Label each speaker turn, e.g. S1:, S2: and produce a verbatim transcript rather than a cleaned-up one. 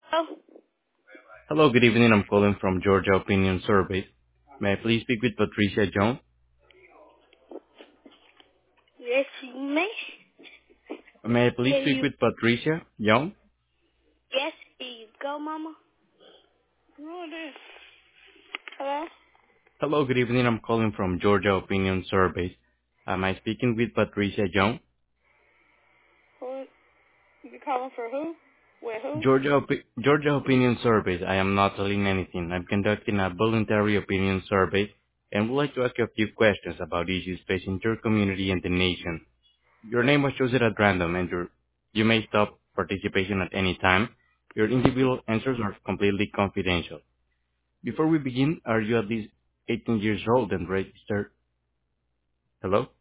S1: Oh,
S2: Hello, good evening. I'm calling from Georgia Opinion Survey. May I please speak with Patricia Young?
S1: yes, you may.
S2: May I please
S1: Here
S2: speak
S1: you,
S2: with Patricia Young?
S1: yes, here you go, Mama. What is? Hello?
S2: Hello, good evening. I'm calling from Georgia Opinion Survey. Am I speaking with Patricia Young?
S1: Who, you calling for who? With who?
S2: Georgia, Opi- Georgia Opinion Surveys. I am not telling anything. I'm conducting a voluntary opinion survey and would like to ask you a few questions about issues facing your community and the nation. Your name was chosen at random and your, you may stop participation at any time. Your individual answers are completely confidential. Before we begin, are you at least eighteen years old and registered? Hello?